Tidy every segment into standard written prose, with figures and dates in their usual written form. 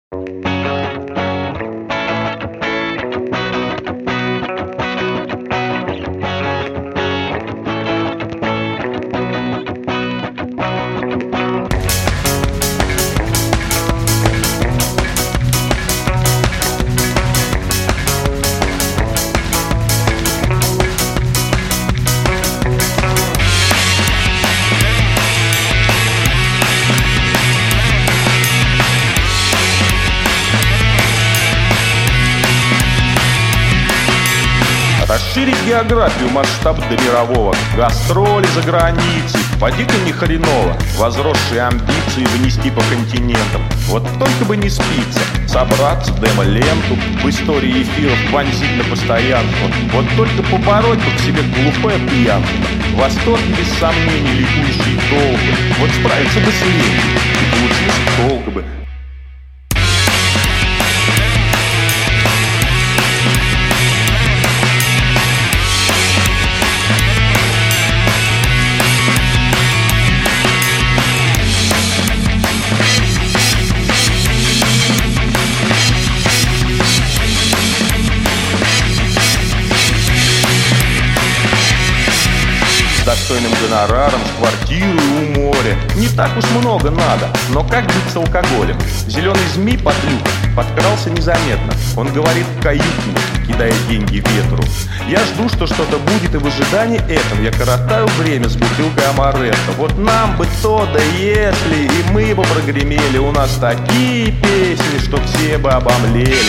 Расширить географию, масштаб до мирового. Гастроли за границей, поди-ка не хреново. Возросшие амбиции внести по континентам. Вот только бы не спиться, собраться, демо-ленту в истории эфиров вонзить на постоянство. Вот только побороть бы к себе глухое пьянство. Восторг без сомнений, ликующий толпы. Вот справиться бы с ним, и получился толк бы. Достойным гонораром, с квартирой у моря. Не так уж много надо, но как быть с алкоголем? Зеленый змей под люком подкрался незаметно. Он говорит в каютную, кидая деньги ветру. Я жду, что что-то будет, и в ожидании этом я коротаю время с бутылкой амаретто. Вот нам бы то, да если, и мы бы прогремели. У нас такие песни, что все бы обомлели.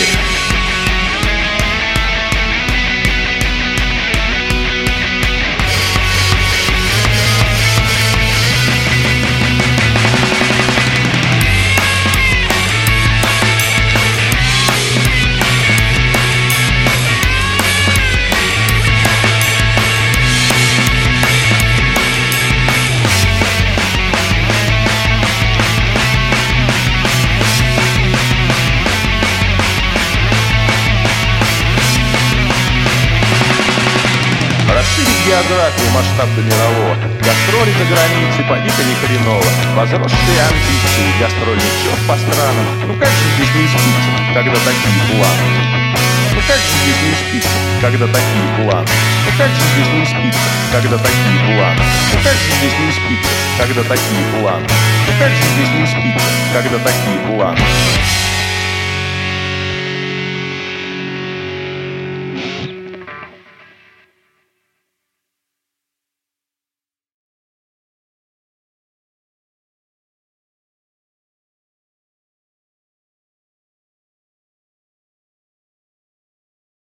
Расширить географию, масштаб до мирового. Гастроли за границей, поди-ка не хреново. Возросшие амбиции, гастрольный черт по странам. Ну как же здесь не спится, когда такие планы? Ну как же здесь не спится, когда такие планы? Ну как же здесь не спится, когда такие планы? Ну как же здесь не спится, когда такие планы? Ну как же здесь не спится, когда такие планы?